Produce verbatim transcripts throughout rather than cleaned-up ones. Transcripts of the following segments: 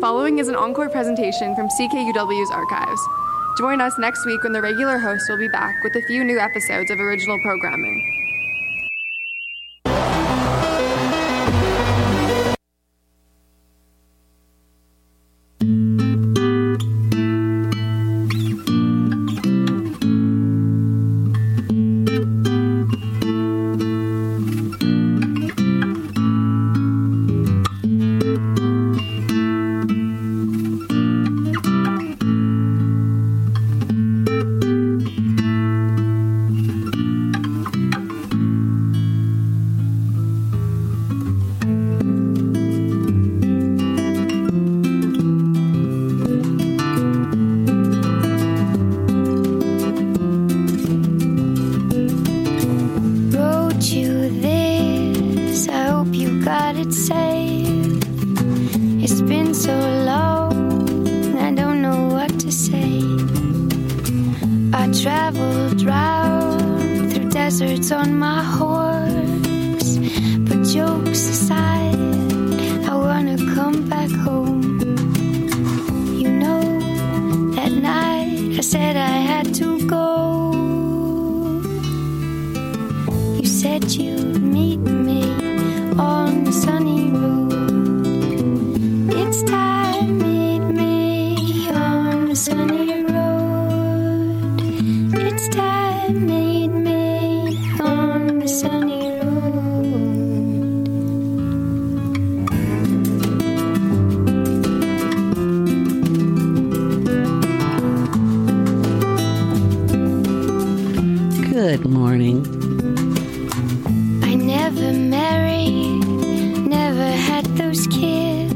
following is an encore presentation from C K U W's archives. Join us next week when the regular host will be back with a few new episodes of original programming. Good morning. I never married, never had those kids.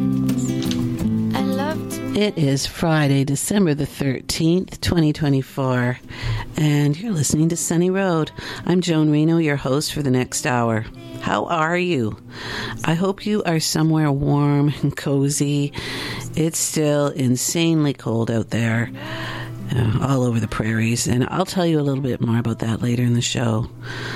I loved to... It is Friday, December the thirteenth, twenty twenty-four, and you're listening to Sunny Road. I'm Joan Reno, your host for the next hour. How are you? I hope you are somewhere warm and cozy. It's still insanely cold out there. Uh, all over the prairies, and I'll tell you a little bit more about that later in the show.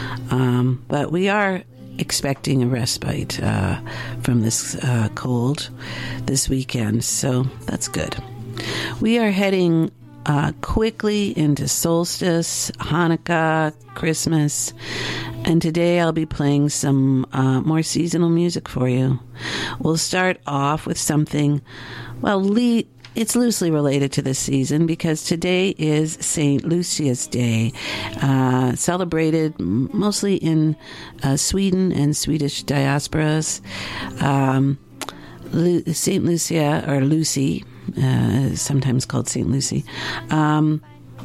Um, but we are expecting a respite uh, from this uh, cold this weekend, so that's good. We are heading uh, quickly into solstice, Hanukkah, Christmas, and today I'll be playing some uh, more seasonal music for you. We'll start off with something, well, Lee. It's loosely related to this season because today is Saint Lucia's Day, uh, celebrated mostly in uh, Sweden and Swedish diasporas. Um, Lu- Saint Lucia, or Lucy, uh, sometimes called Saint Lucy, um,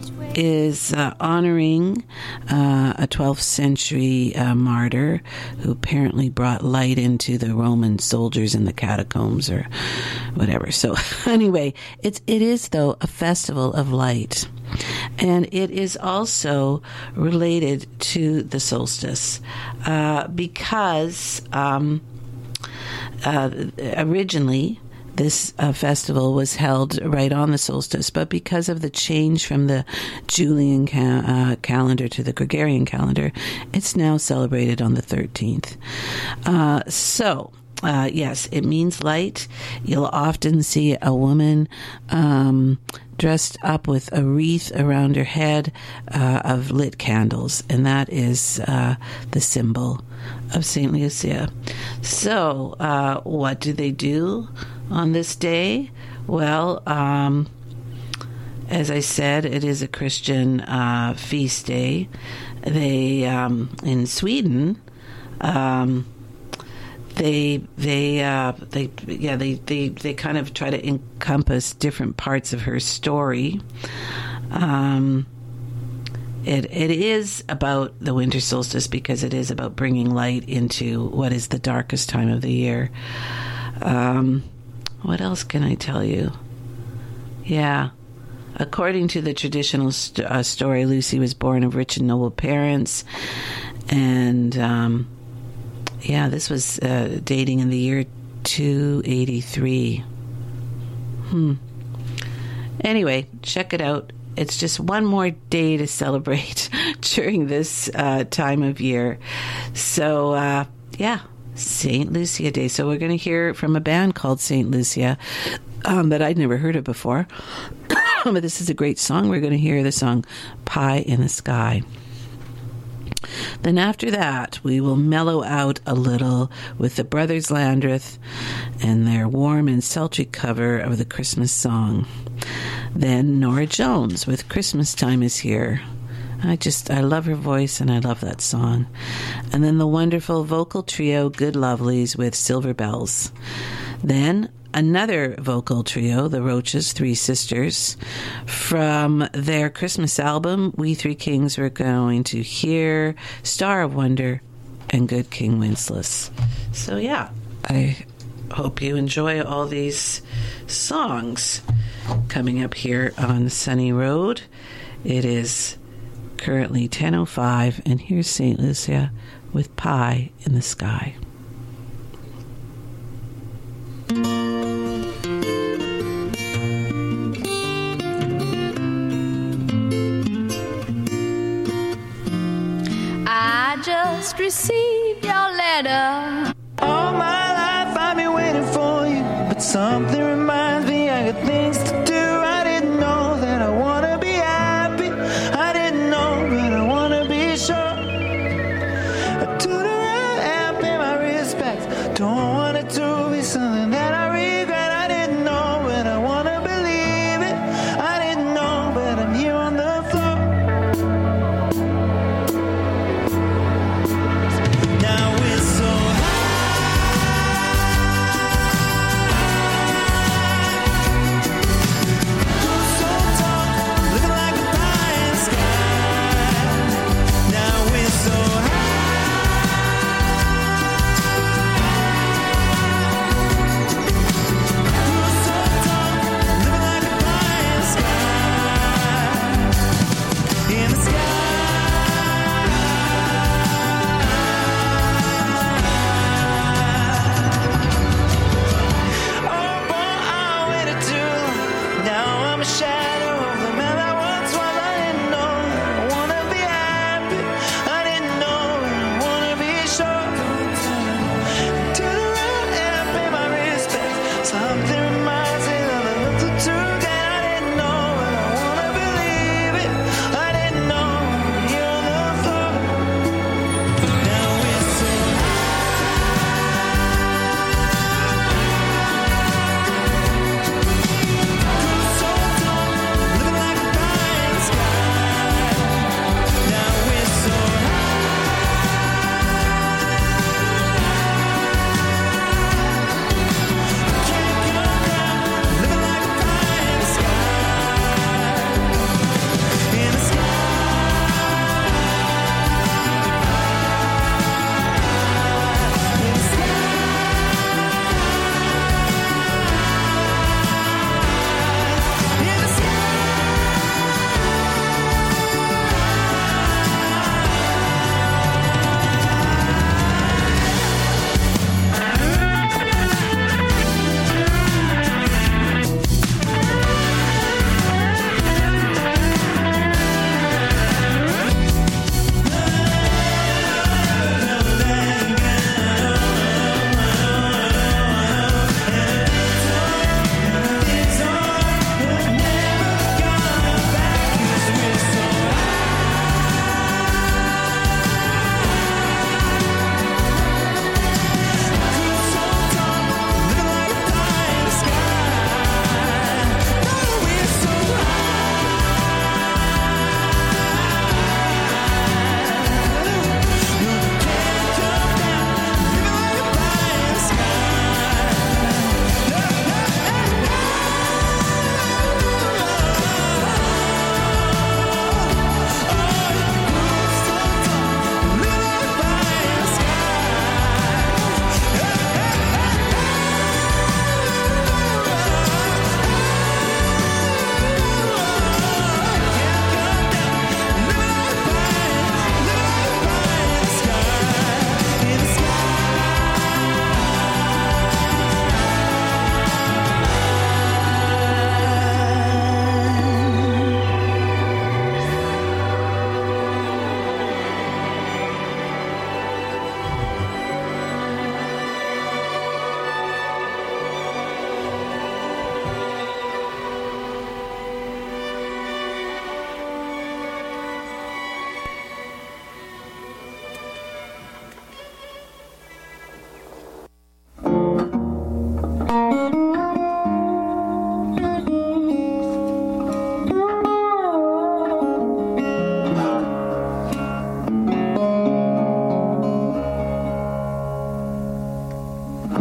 is uh, honoring uh, a twelfth century uh, martyr who apparently brought light into the Roman soldiers in the catacombs or whatever. So anyway, it's, it is, though, a festival of light. And it is also related to the solstice uh, because um, uh, originally this uh, festival was held right on the solstice, but because of the change from the Julian ca- uh, calendar to the Gregorian calendar, it's now celebrated on the thirteenth. Uh, so, uh, yes, it means light. You'll often see a woman um, dressed up with a wreath around her head uh, of lit candles, and that is uh, the symbol of Saint Lucia. So, uh, what do they do on this day? Well, um, as I said, it is a Christian uh, feast day. They um, in Sweden, um, they they uh, they yeah they, they they kind of try to encompass different parts of her story. Um, It it is about the winter solstice because it is about bringing light into what is the darkest time of the year. Um, what else can I tell you? Yeah. According to the traditional st- uh, story, Lucy was born of rich and noble parents. And, um, yeah, this was uh, dating in the year two eighty-three. Hmm. Anyway, check it out. It's just one more day to celebrate during this uh, time of year. So, uh, yeah, Saint Lucia Day. So we're going to hear from a band called Saint Lucia um, that I'd never heard of before. But this is a great song. We're going to hear the song Pie in the Sky. Then after that, we will mellow out a little with the Brothers Landreth and their warm and sultry cover of the Christmas song. Then Norah Jones with Christmas Time Is Here. I just, I love her voice and I love that song. And then the wonderful vocal trio Good Lovelies with Silver Bells. Then another vocal trio, the Roaches, Three Sisters. From their Christmas album, We Three Kings, we're going to hear Star of Wonder and Good King Wenceslas. So yeah, I hope you enjoy all these songs coming up here on Sunny Road. It is currently ten oh five, and here's Saint Lucia with Pie in the Sky. I just received your letter. All my life I've been waiting for you, but something reminds me I got things to do. I didn't know that I want to be happy. I didn't know, but I want to be sure. I took the right and pay my respects. Don't want it to be something that I regret. I didn't know, but I want to believe it. I didn't know, but I'm here on the floor. Now it's so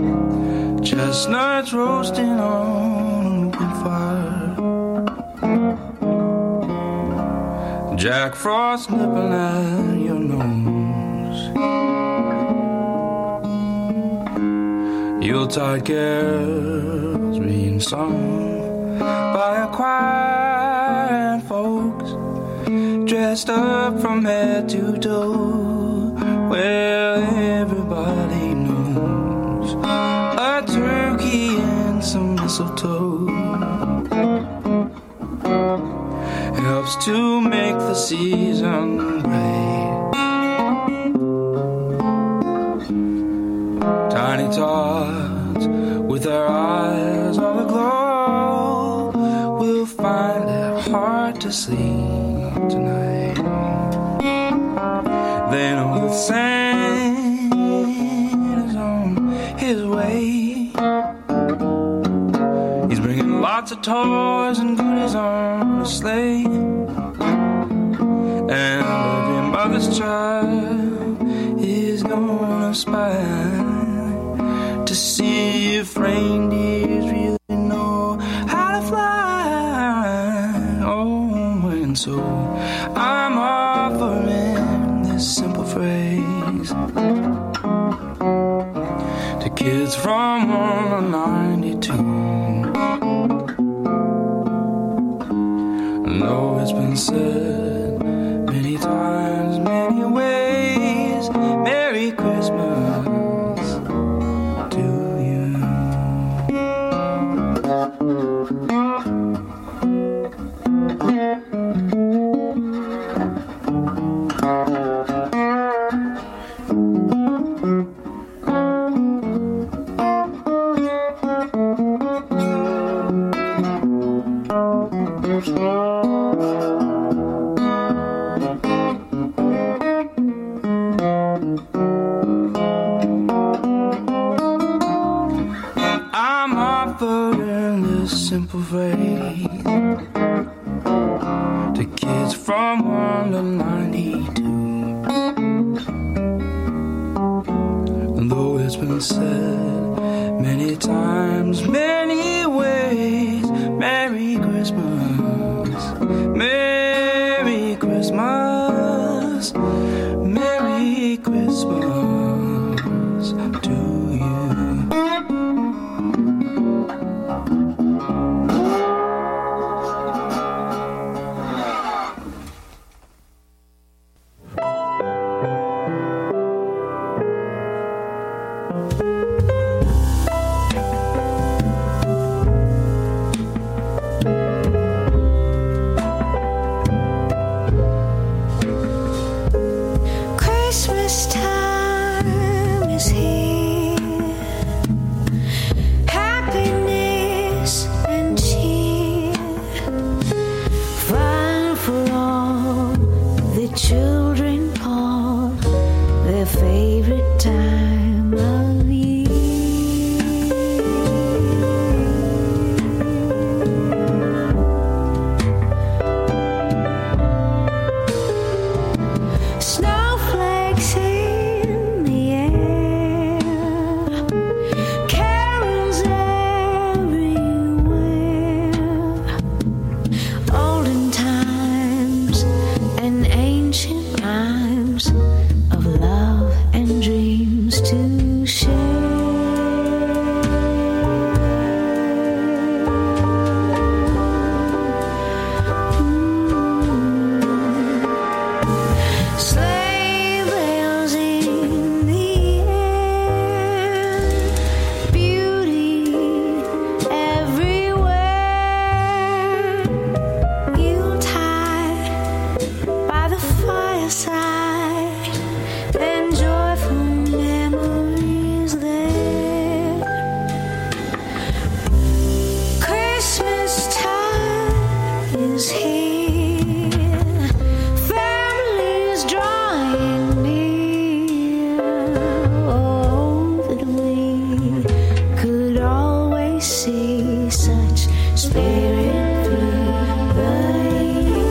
chestnuts roasting on an open fire, Jack Frost nipping at your nose, Yuletide carols being sung by a choir and folks dressed up from head to toe. Well, everybody knows a turkey and some mistletoe helps to make the season bright. Tiny tots with their eyes all aglow will find it hard to sleep tonight. They know that Santa's on his way. He's bringing lots of toys and goodies on the sleigh, and every mother's child is gonna spy to see if reindeers really know how to fly. Oh, and so I'm offering this simple phrase to kids from one ninety-two. Though it's been said many times, many ways, Merry Christmas to you. I'm offering this simple phrase to kids from one to ninety-two. And though it's been said many times, many ways, Merry Christmas, Merry Christmas, Merry Christmas to you. Christmas time is here, happiness and cheer, fun for all the children call their favorite time of year. Snowflakes in the air, carols everywhere, olden times and ancient rhymes of love and dreams to share. Sleigh bells in the air, beauty everywhere, Yuletide by the fireside, and joyful memories there. Christmas time is here, families drawing near. Oh, that we could always see such spirit through the year.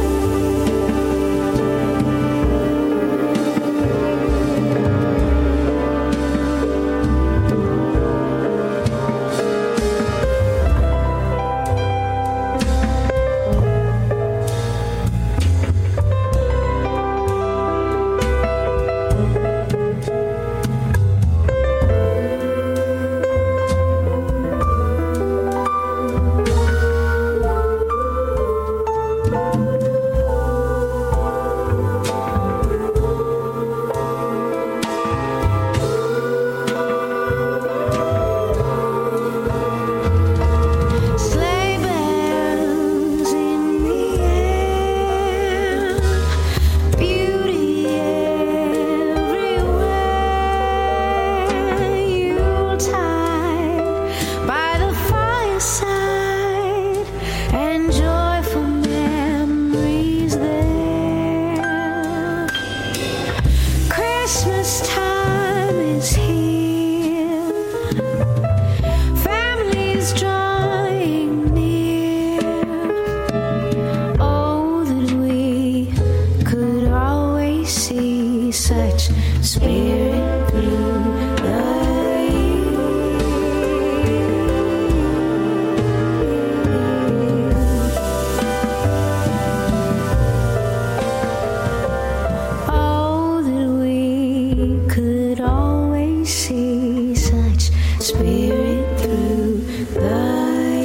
is drawing near. Oh, that we could always see such spirit through the Oh, that we could always see such spirit through the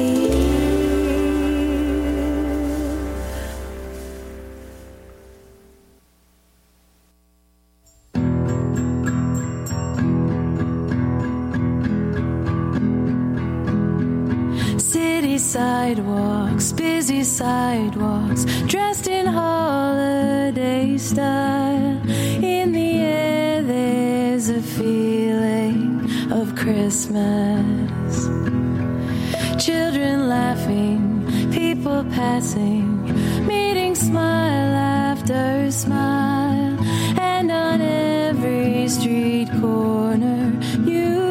City sidewalks, busy sidewalks, dressed in holiday style. In the air there's a feeling of Christmas. Children laughing, people passing, meeting smile after smile. And on every street corner you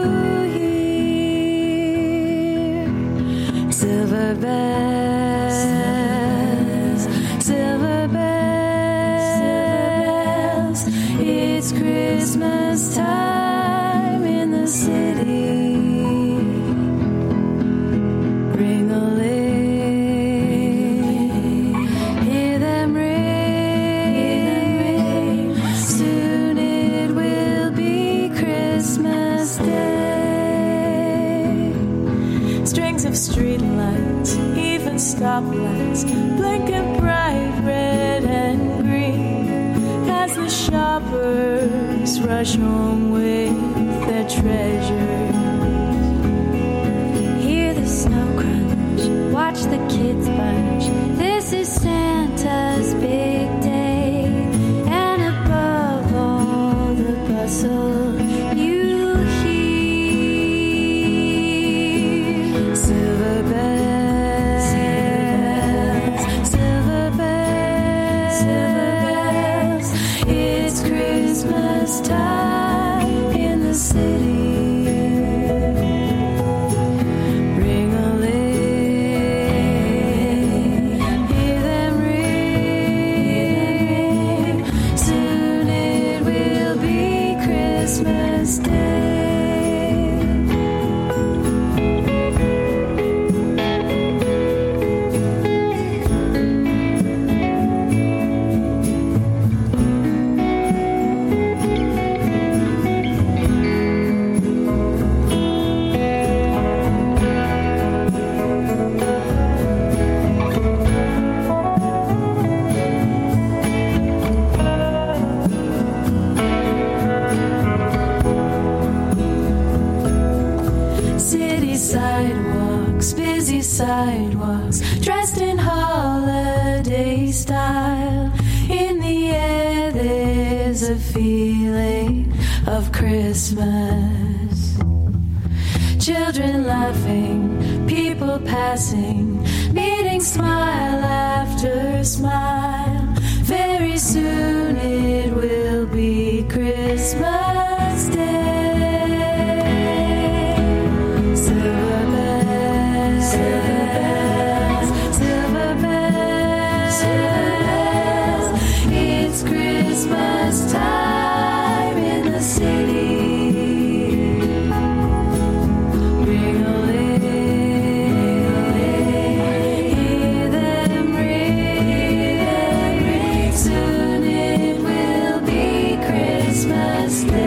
silver bells, silver bells, it's Christmas time in the city. Ring a ling, hear them ring, soon it will be Christmas Day. Strings of street lights, even stoplights, blinking bright red and green, as the shoppers rush home with their treasures. Hear the snow crunch, watch the kids bunch. This is Santa's big day, and above all the bustle you hear silver bells, silver bells, silver bells, it's Christmas time in the city. Ring a ling, hear them ring, soon it will be Christmas Day. City sidewalks, busy sidewalks, dressed in holiday style. In the air there's a feeling of Christmas. Children laughing, people passing, meeting smile after smile. Very soon it will be Christmas Day. Silver bells, silver bells, silver bells, silver bells, it's Christmas time in the city. Ring a ling, hear them ring, soon it will be Christmas Day.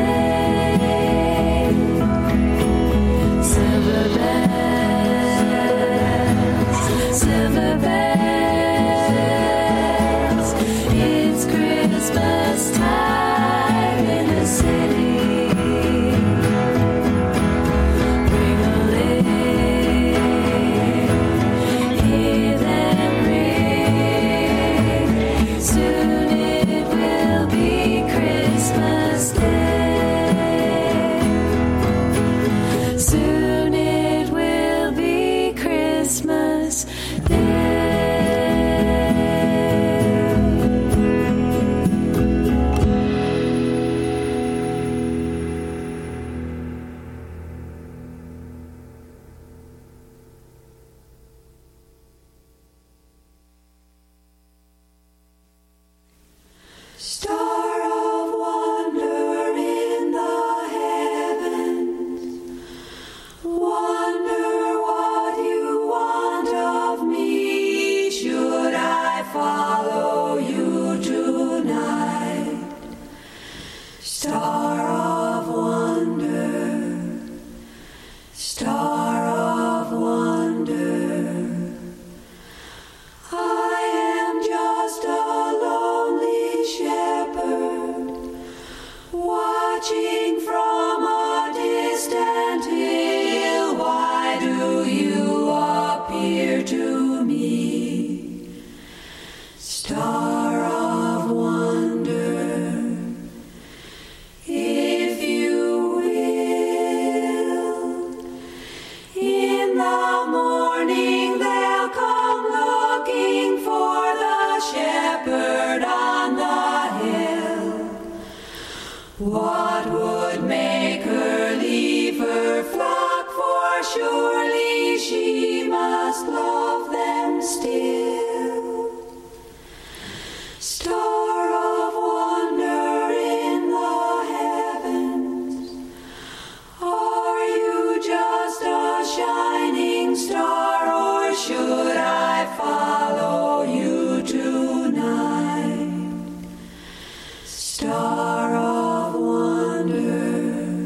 What would make her leave her flock? For surely she must love them still. Star of wonder in the heavens, are you just a shining star, or should I follow you tonight? Star of wonder,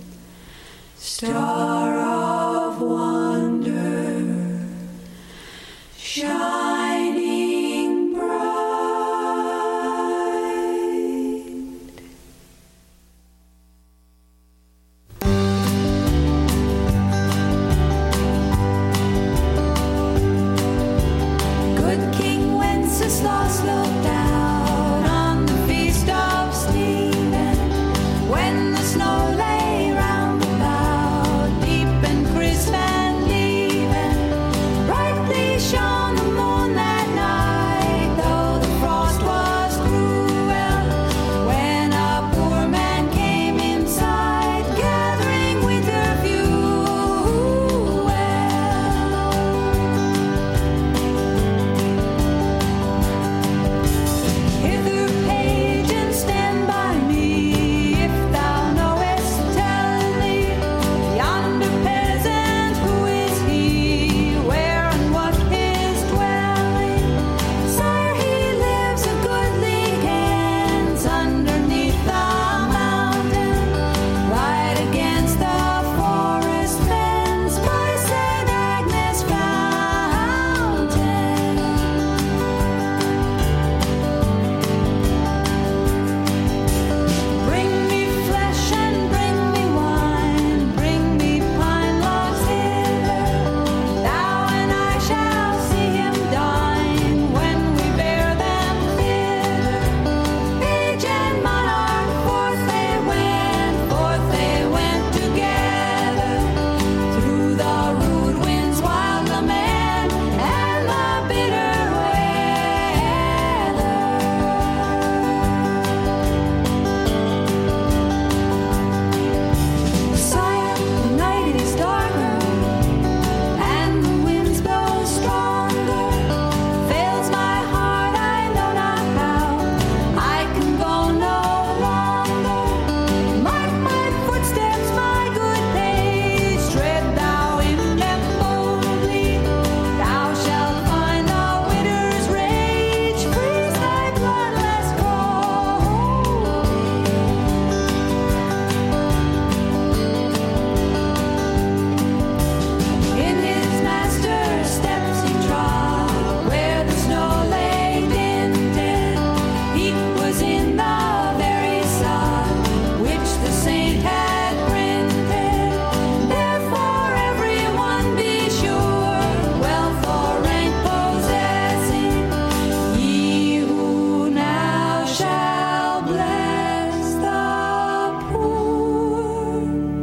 star of wonder, shining bright. Good King Wenceslas looked out on the feast of Stephen, when the snow lay round about, deep and crisp and even. Brightly shone the moon that night, though the frost was cruel, when a poor man came inside, gathering winter fuel. Hither, page, and stand by me, if thou knowest, tell me, yonder peasant, who is he, where and what his dwelling? Sire, he lives a goodly Kent, underneath the mountain, right against the forest fence, by Saint Agnes' fountain. Bring me flesh and bring me wine, bring me pine logs hither. Thou and I shall see him dine, when we bear them thither. Page and monarch, forth they went, forth they went together, through the rude winds, wild lament, and the bitter weather. Sire, the night is darker, and the winds blow stronger. Fails my heart, I know not how. I can go no longer. Mark my footsteps, my good page. Tread thou in them boldly. Thou shalt find the winter's rage freeze thy bloodless coldly. In his master's steps he trod, where the snow lay dinted. Heat was in the very sod, which the saint had printed. Therefore everyone be sure, wealth or rank possessing, ye who now shall bless the poor,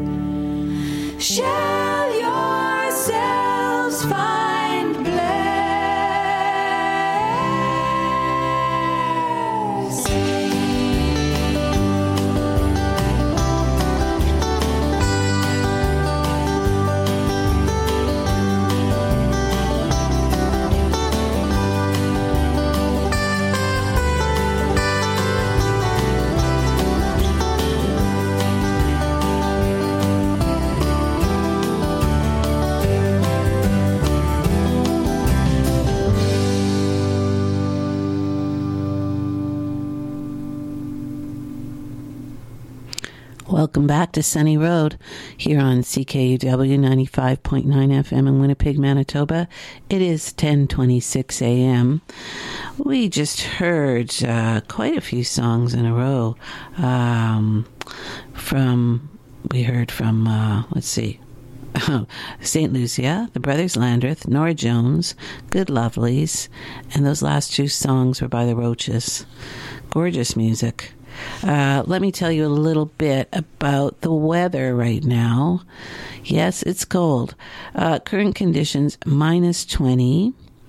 shall yourselves find Welcome back to Sunny Road here on C K U W ninety-five point nine F M in Winnipeg, Manitoba. It is ten twenty-six a m We just heard uh, quite a few songs in a row. Um, from, we heard from, uh, let's see, Saint Lucia, the Brothers Landreth, Nora Jones, Good Lovelies, and those last two songs were by the Roaches. Gorgeous music. Uh, let me tell you a little bit about the weather right now. Yes, it's cold. Uh, current conditions, minus twenty.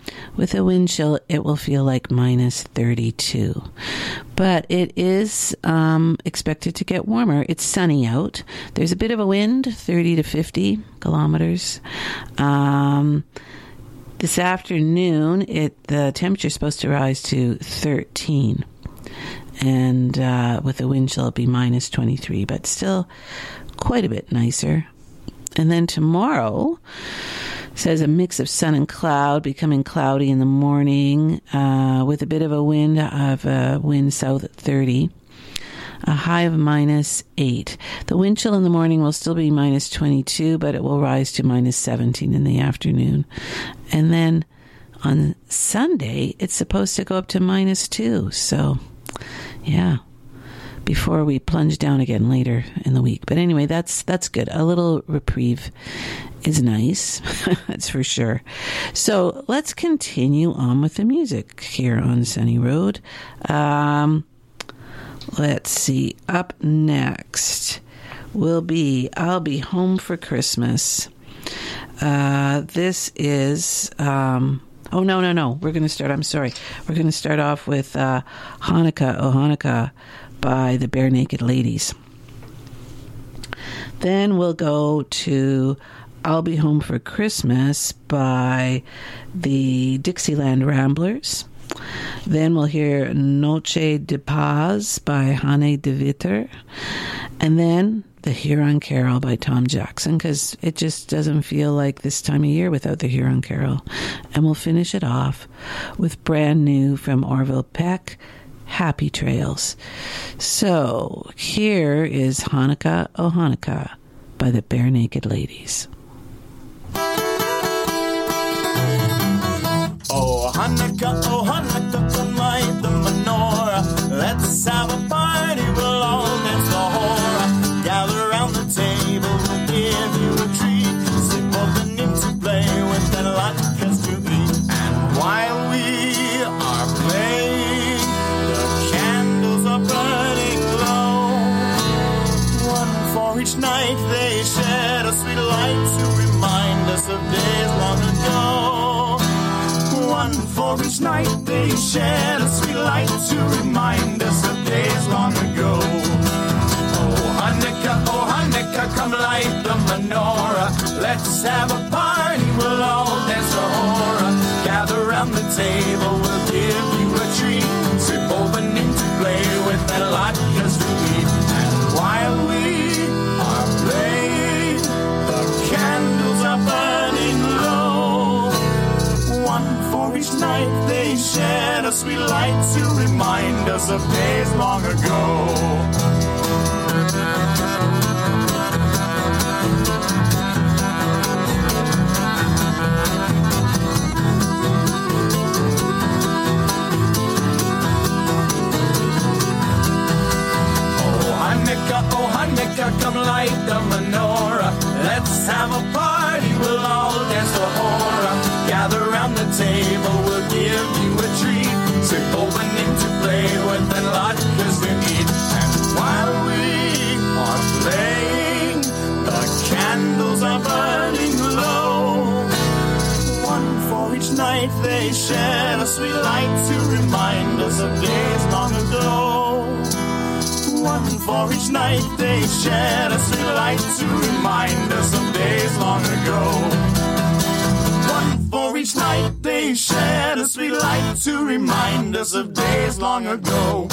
With a wind chill, it will feel like minus thirty-two. But it is um, expected to get warmer. It's sunny out. There's a bit of a wind, thirty to fifty kilometers. Um, this afternoon, it the temperature is supposed to rise to thirteen. And uh, with a wind chill, it'll be minus twenty-three, but still quite a bit nicer. And then tomorrow says a mix of sun and cloud, becoming cloudy in the morning uh, with a bit of a wind of a wind south at thirty, a high of minus eight. The wind chill in the morning will still be minus twenty-two, but it will rise to minus seventeen in the afternoon. And then on Sunday, it's supposed to go up to minus two. So, yeah, before we plunge down again later in the week. But anyway, that's that's good. A little reprieve is nice, that's for sure. So let's continue on with the music here on Sunny Road. Um, let's see. Up next will be I'll Be Home for Christmas. Uh, this is... Um, oh, no, no, no. We're going to start... I'm sorry. We're going to start off with uh, Hanukkah, Oh Hanukkah, by the Bare Naked Ladies. Then we'll go to I'll Be Home for Christmas by the Dixieland Ramblers. Then we'll hear Noche de Paz by Hanne de Witter. And then the Huron Carol by Tom Jackson, because it just doesn't feel like this time of year without the Huron Carol. And we'll finish it off with brand new from Orville Peck, Happy Trails. So here is Hanukkah, Oh Hanukkah by the Bare Naked Ladies. Oh Hanukkah, oh Hanukkah, come light the menorah. Let's have a party, we'll all dance the hora. Gather round the table, we'll give you a treat. Sip opening to play with that latkes to eat. And while we are playing, the candles are burning low. One for each night they shed a sweet light to remind us of days long ago. One for each night they shed a sweet light to remind us of days long ago. Oh Hanukkah, oh Hanukkah, come light the menorah. Let's have a party, we'll all dance a hora. Gather round the table, we'll give you a treat. Sip opening to play with that latkes to eat. And while we are playing, the candles are burning low. One for each night they shed a sweet light to remind us of days long ago. Oh Hanukkah, come light the menorah. Let's have a party, we'll all dance the hora. Gather round the table, we'll give you a treat. Sip opening to play with and latkes to eat. And while we are playing, the candles are burning low. One for each night they shed a sweet light to remind us of days long ago. One for each night they shed a sweet light to remind us of days long ago. One for each night they shed a sweet light to remind us of days long ago.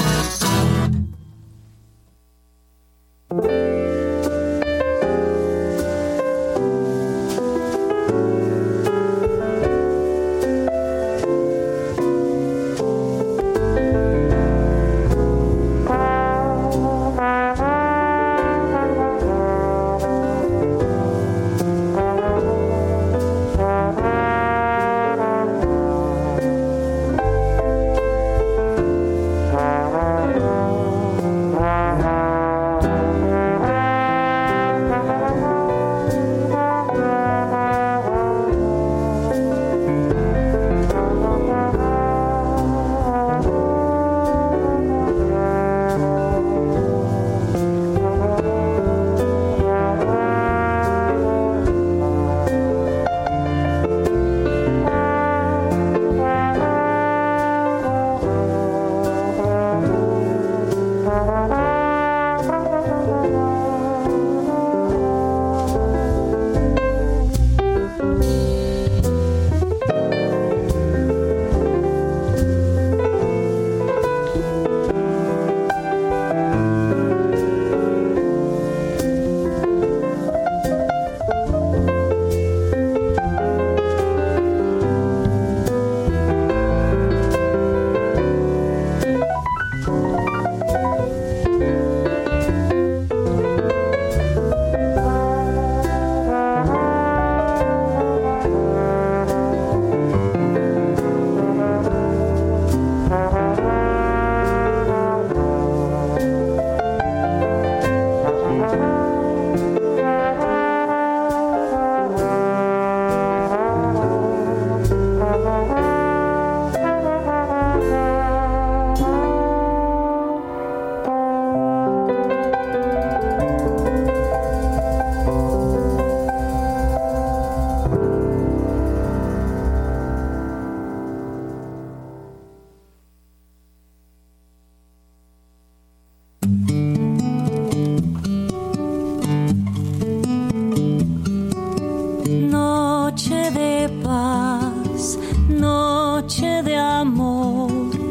Noche de paz, noche de amor,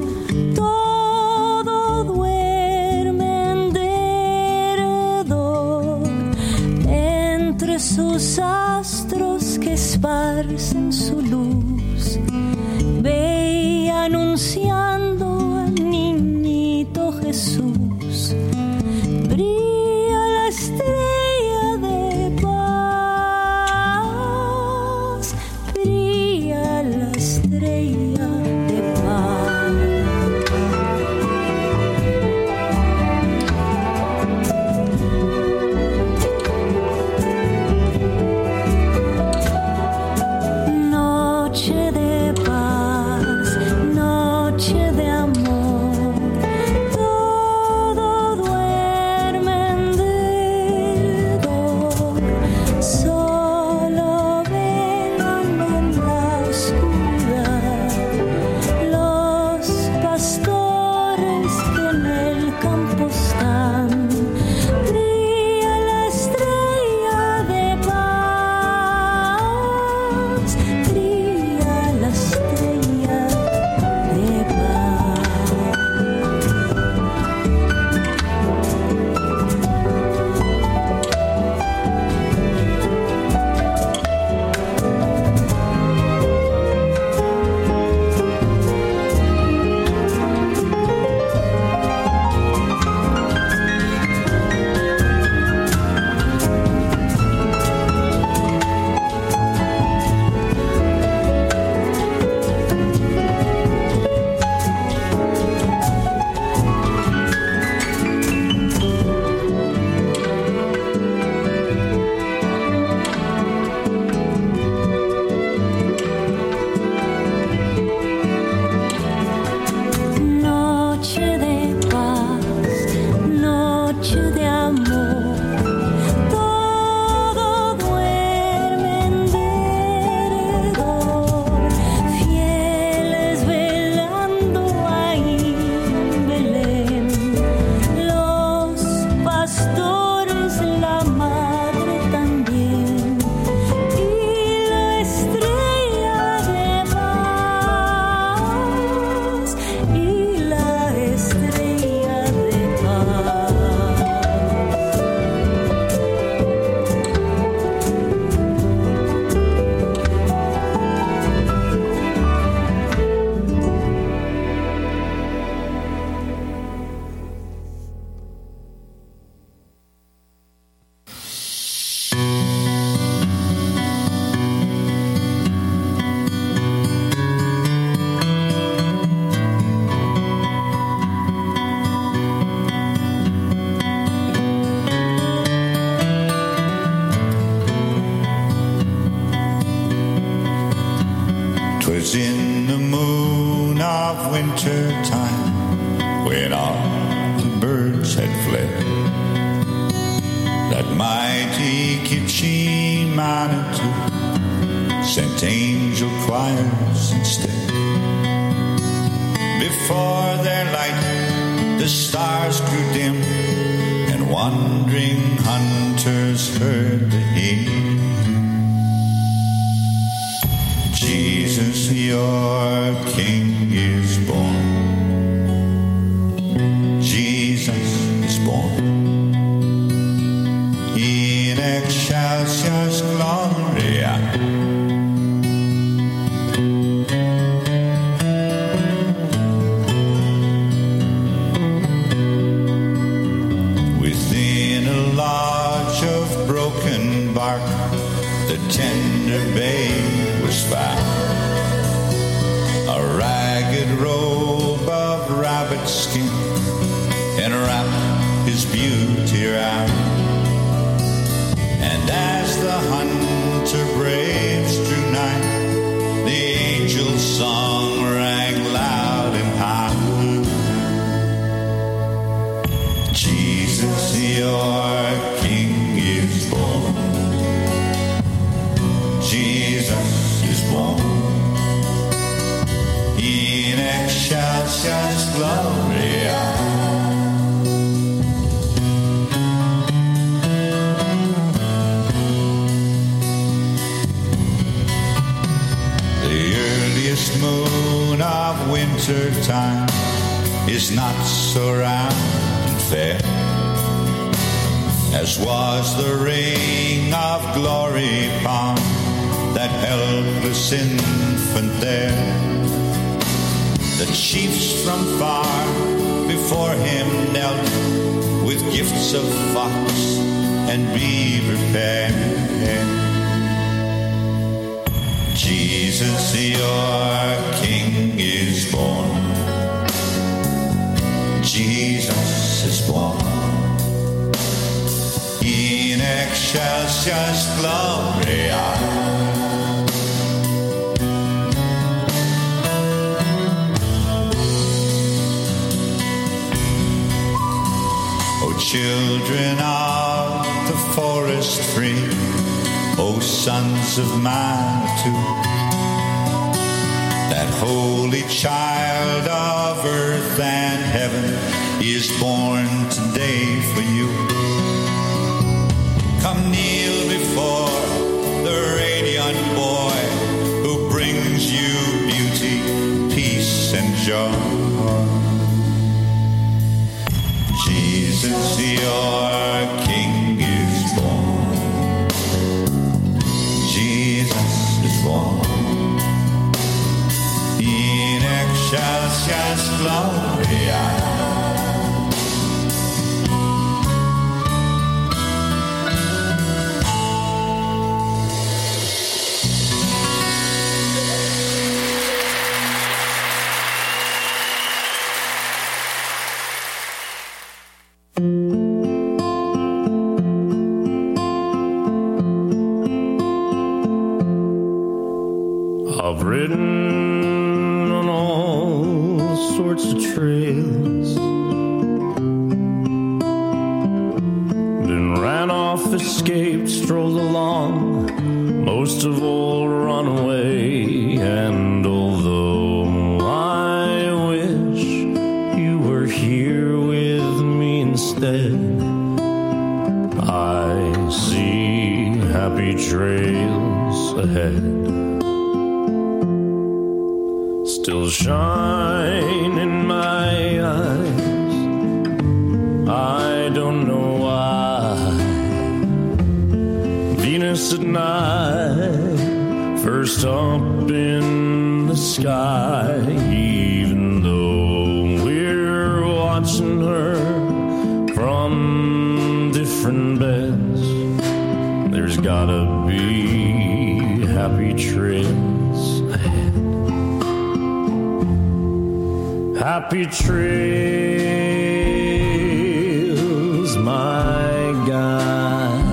todo duerme en derredor, entre sus astros que esparcen su luz, ve anunciando al niñito Jesús, brilla la estrella de paz, brilla la estrella de paz. Noche de paz, noche de amor, todo duerme en derredor, solo velan en la oscuridad los pastores que en el campo están. Brilla la estrella de paz, brilla la estrella de paz. Noche de paz, noche de amor, todo duerme en derredor, fieles velando ahí en Belén, los pastores, la madre también, y la estrella de paz, y la estrella de paz. Twas in the moon of winter time, when all the birds had fled, that mighty Kitchi Manitou sent angel choirs instead. Before their light the stars grew dim, and wandering hunters heard the hymn. Jesus, your King is born. Jesus is born. In excelsis gloria. Within a lodge of broken bark, the tender babe was found. A ragged robe of rabbit skin enwrapped his beauty round. And as the hunter braves drew nigh, the angel's song rang loud and high. Jesus, your King is born. Jesus is born. In excelsis gloria. prettiest moon of winter time is not so round and fair as was the ring of glory upon that helpless infant there. The chiefs from far before him knelt with gifts of fox and beaver pen. Jesus, your King is born. Jesus is born. In excelsis Gloria. O children of the forest free, O sons of Manitou, that holy child of earth and heaven is born today for you. Come kneel before the radiant boy who brings you beauty, peace, and joy. Jesus, your King is born. Jesus is born. In excelsis Gloria. I've ridden on all sorts of trails, then ran off, escaped, strolled along, most of all run away. And although I wish you were here with me instead, I see happy trails ahead. Still shine in my eyes, I don't know why. Venus at night, first up in the sky. Even though we're watching her from different beds, there's gotta be happy trails ahead. Happy trails, my God.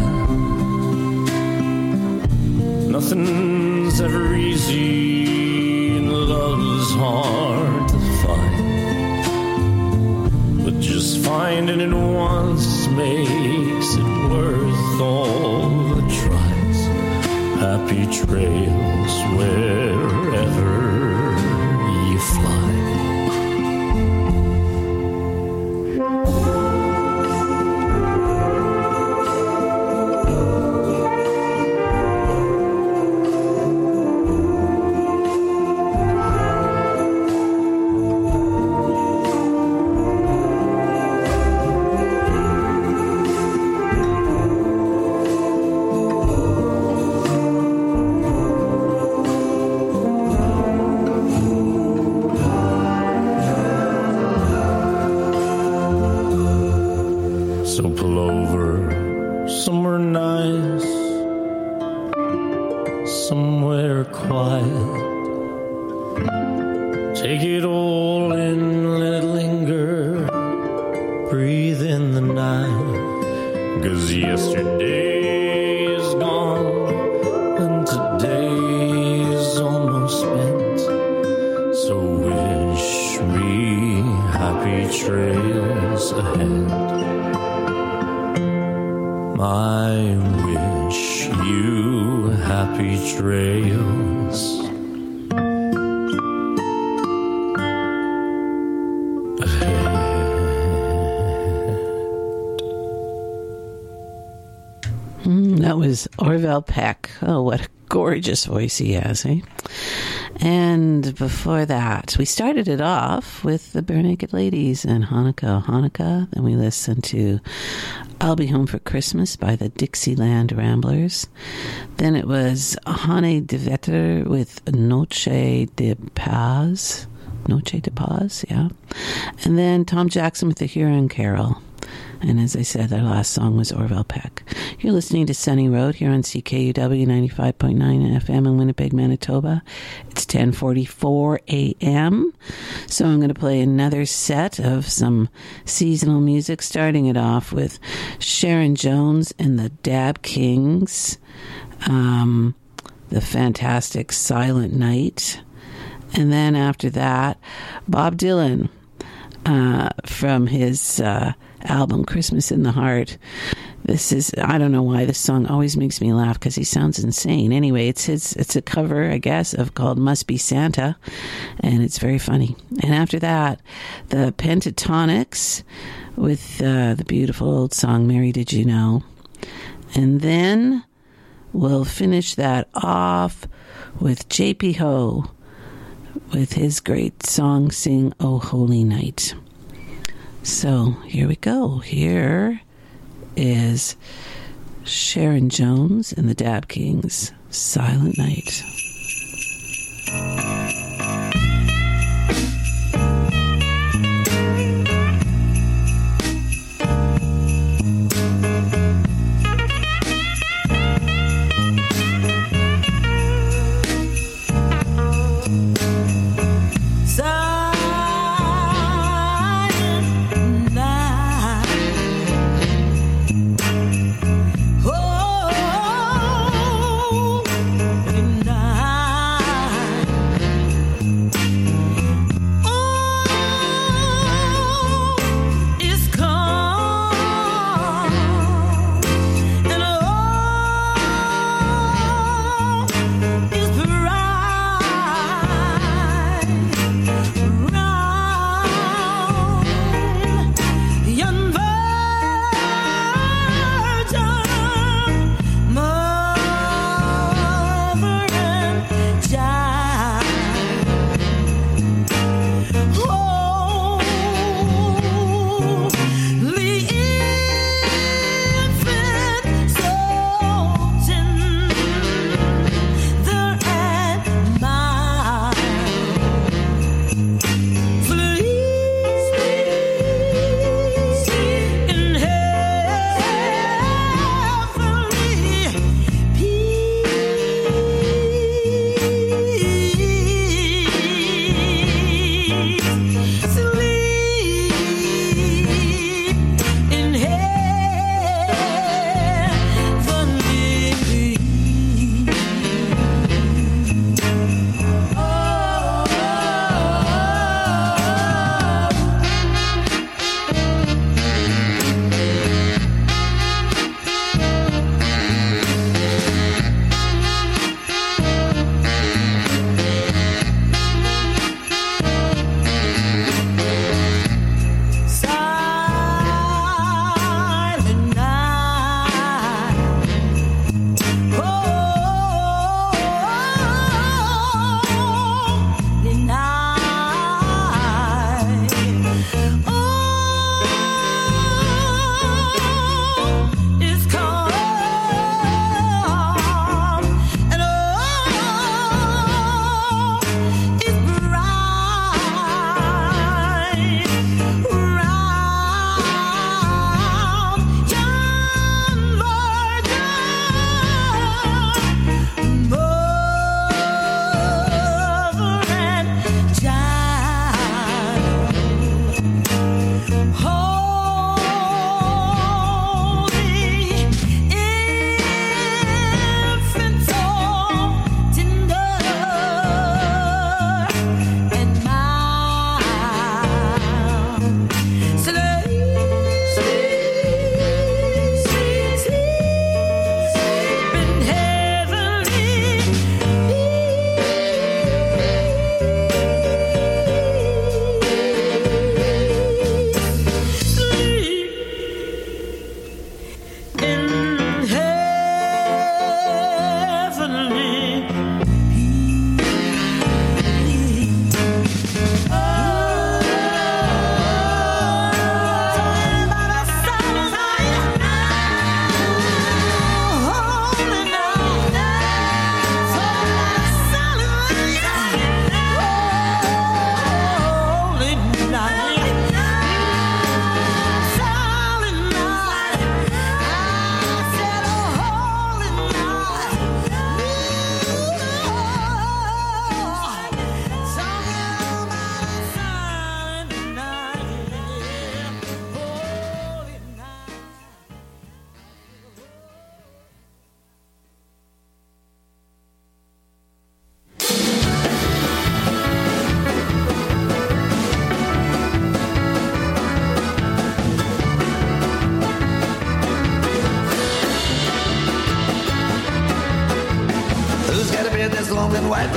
Nothing's ever easy and love's hard to find, but just finding it once makes it worth all the tries. Happy trails wherever you fly. So pull over somewhere nice, somewhere quiet. Take it all in, let it linger, breathe in the night. 'Cause yesterday is gone and today is almost spent. So wish me happy trails ahead. I wish you happy trails Mm, that was Orville Peck. Oh, what a gorgeous voice he has, eh? And before that, we started it off with the Bare Naked Ladies and Hanukkah, Hanukkah. Then we listened to I'll Be Home for Christmas by the Dixieland Ramblers. Then it was Hane de Vetter with Noche de Paz. Noche de Paz, yeah. And then Tom Jackson with the Huron Carol. And as I said, our last song was Orville Peck. You're listening to Sunny Road here on C K U W ninety-five point nine F M in Winnipeg, Manitoba. It's ten forty-four a.m. So I'm going to play another set of some seasonal music, starting it off with Sharon Jones and the Dab Kings, um, the fantastic Silent Night. And then after that, Bob Dylan uh, from his... Uh, album Christmas in the Heart. This is, I don't know why this song always makes me laugh because he sounds insane. Anyway, it's his, it's a cover, I guess, of called Must Be Santa, and it's very funny. And after that, the Pentatonics with uh, the beautiful old song Mary Did You Know. And then we'll finish that off with J P Ho with his great song Sing O Holy Night. So here we go. Here is Sharon Jones and the Dab Kings, Silent Night. Oh,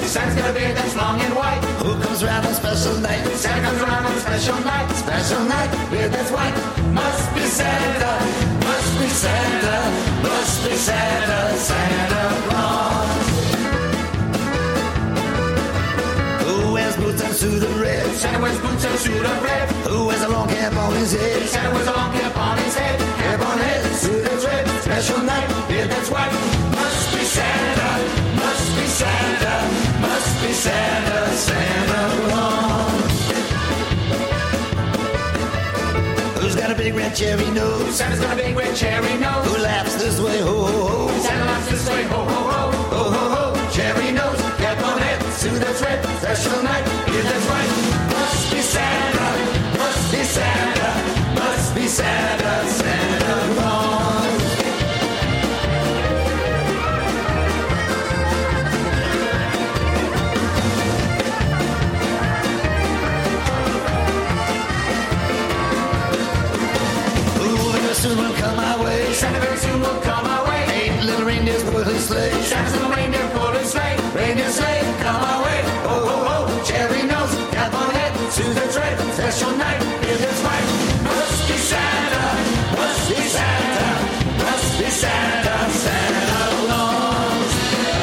Santa's got a beard that's long and white. Who comes around on special night? Santa comes around on a special night. Special night. Beard that's white. Must be Santa. Must be Santa. Must be Santa. Santa Claus. Who wears boots and suit of red? Santa wears boots and a suit of red. Who wears a long cap on his head? Santa wears a long cap on his head. Cap on head, suit that's red. Special night. Beard that's white. Must be Santa. Must be Santa. Must be Santa. Santa Claus. Who's got a big red cherry nose? Santa's got a big red cherry nose. Who laughs this way? Ho, ho, ho. Santa laughs this way. Ho, ho, ho. Ho, ho, ho. Cherry nose. Cap on head. Suit that's red. Special night. Beard that's white. Must be Santa. Must be Santa. Must be Santa. Santa Claus. Soon will come my way. Santa very soon will come our way. Eight little reindeers pull his sleigh. Santa's little reindeer pull his sleigh. Reindeer sleigh, come our way. Ho, ho, ho. Cherry nose, cap on head. Suit that's red. Special night, beard that's white. Must be Santa. Must be Santa. Must be Santa. Santa Claus.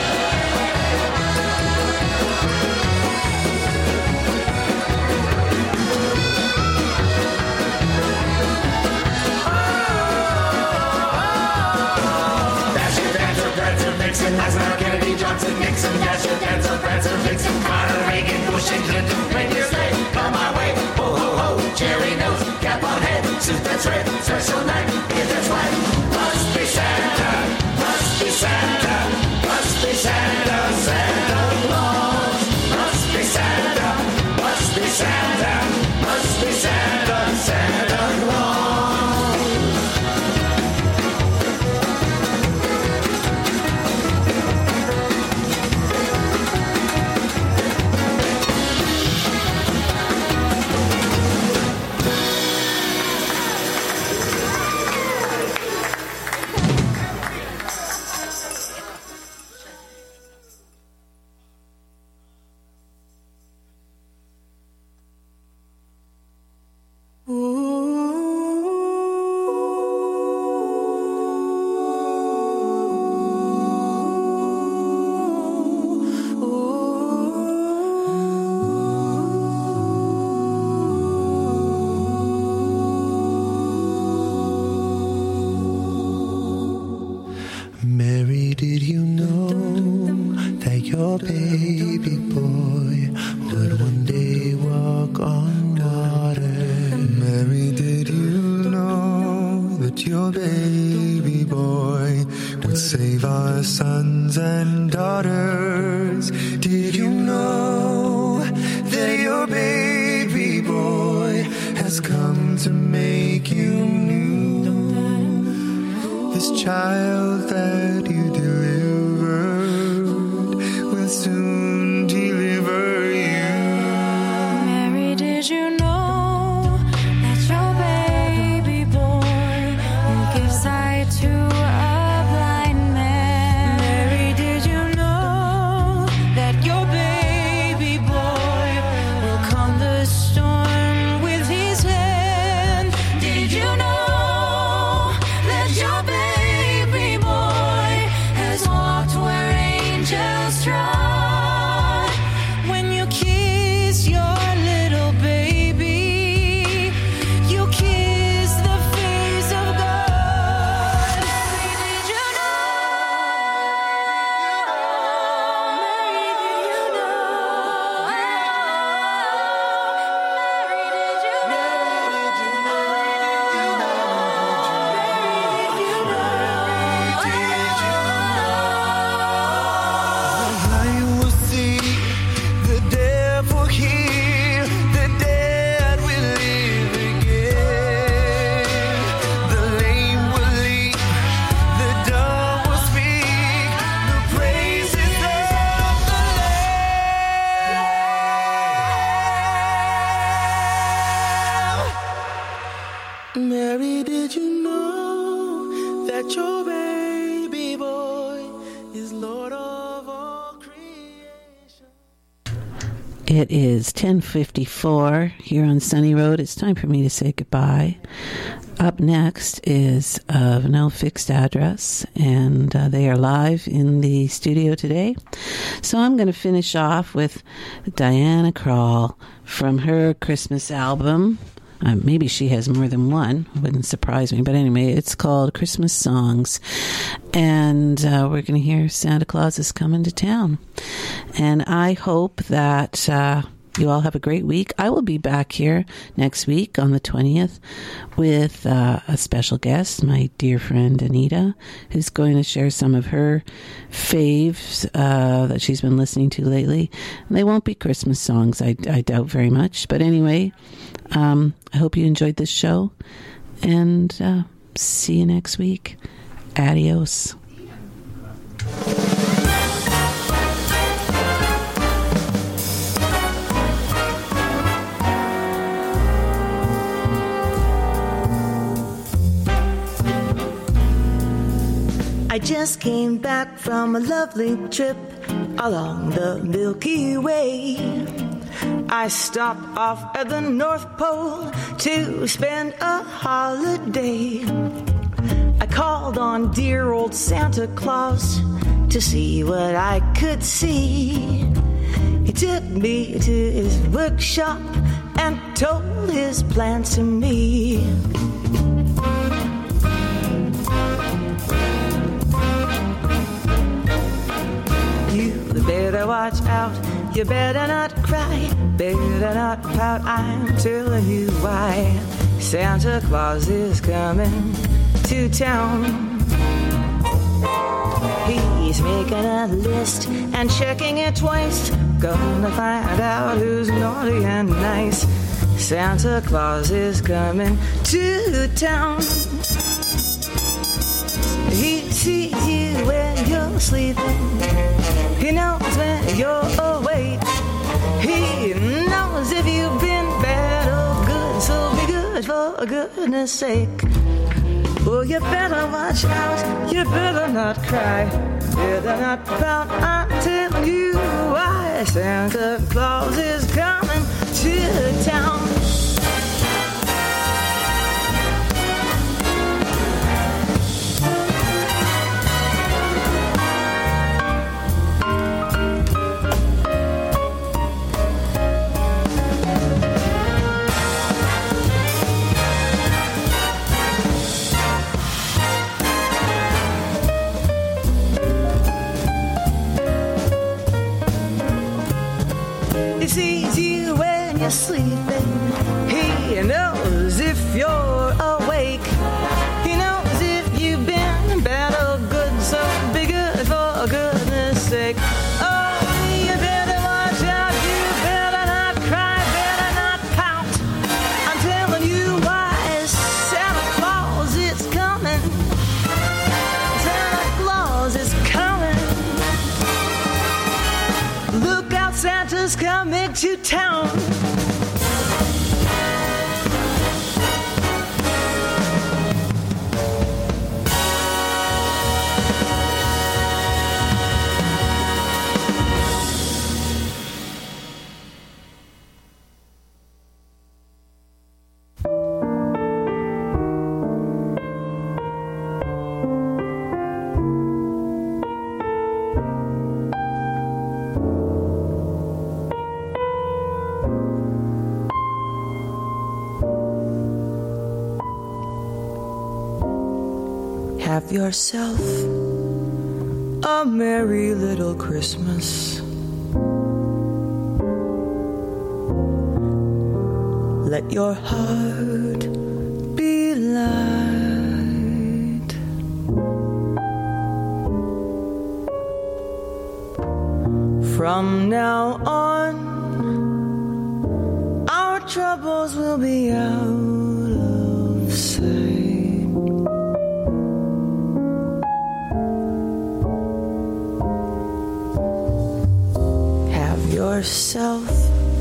Nixon, Eisenhower, Kennedy, Johnson, Nixon, Dasher, Dancer, Prancer, Vixen, Carter, Reagan, Bush, and Clinton. Reindeer sleigh, come my way. Ho, ho, ho. Cherry nose, cap on head. Suit that's red. Special night, beard that's white. Must be Santa. Must be Santa. Must be Santa. Santa Claus. Must be Santa. Must be Santa. Must be Santa. Santa Claus. Mary, did you know that your baby boy would one day walk on water? Mary, did you know that your baby boy would save our sons and daughters? Did you know that your baby boy has come to make you new? This child that you delivered will soon deliver you. Mary, did you know that your baby boy will give sight to a blind man? Mary, did you know that your baby boy will calm the storm with his hand? Did you know that your baby boy It is ten fifty-four here on Sunny Road. It's time for me to say goodbye. Up next is uh, No Fixed Address, and uh, they are live in the studio today. So I'm going to finish off with Diana Krall from her Christmas album. Uh, maybe she has more than one. It wouldn't surprise me. But anyway, it's called Christmas Songs. And uh, we're going to hear Santa Claus is Coming to Town. And I hope that uh, you all have a great week. I will be back here next week on the twentieth with uh, a special guest, my dear friend Anita, who's going to share some of her faves uh, that she's been listening to lately. And they won't be Christmas songs, I, I doubt very much. But anyway, um, I hope you enjoyed this show. And uh, see you next week. Adios. I just came back from a lovely trip along the Milky Way. I stopped off at the North Pole to spend a holiday. I called on dear old Santa Claus to see what I could see. He took me to his workshop and told his plans to me. You better watch out, you better not cry, better not pout, I'm telling you why. Santa Claus is coming to town. He's making a list and checking it twice, gonna find out who's naughty and nice. Santa Claus is coming to town. He sees you when you're sleeping, he knows when you're awake, he knows if you've been bad or good, so be good for goodness sake. Oh, you better watch out, you better not cry, better not pout, I'm telling you why. Santa Claus is coming to town. Sees you when you're sleeping, he knows if you're awake, he knows if you've been bad or good, so be good for goodness sake. Oh, you better watch out, you better not cry, better not pout, I'm telling you why. Santa Claus is coming, Santa Claus is coming. Look out, Santa's coming to town. Have yourself a merry little Christmas. Let your heart be light. From now on, our troubles will be out of sight. Yourself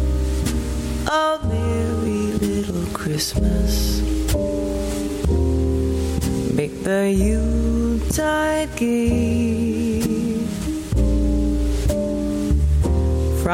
a merry little Christmas. Make the Yuletide gay.